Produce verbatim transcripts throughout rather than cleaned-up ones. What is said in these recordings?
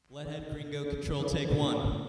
Leadhead Gringo Control, take one.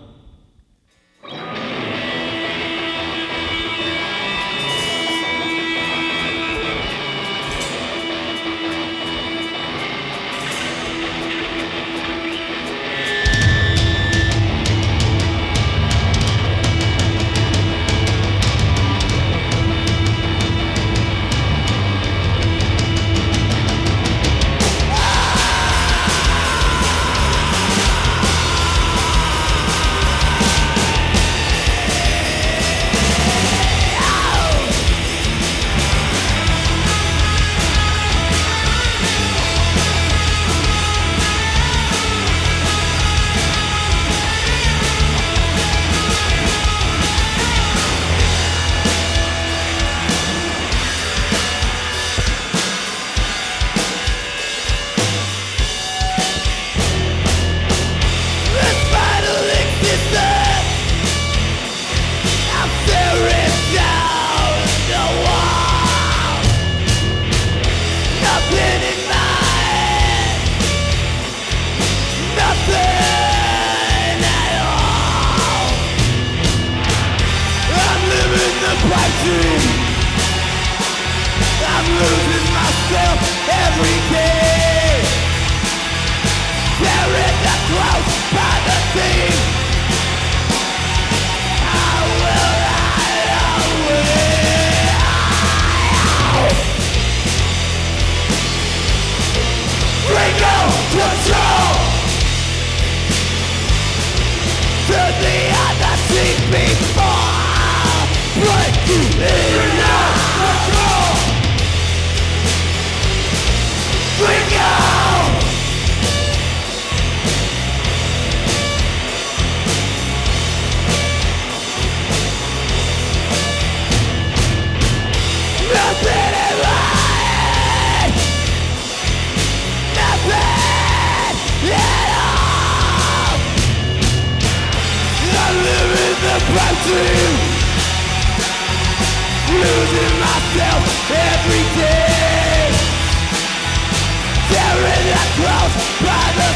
I'm losing myself every day. Tearing the close by the sea. I will ride away. Gringo Control. To the other sea before break you in now. Control. Gringo. Nothing in life. Nothing at all. I live in the present. Losing myself every day. Tearing the close by the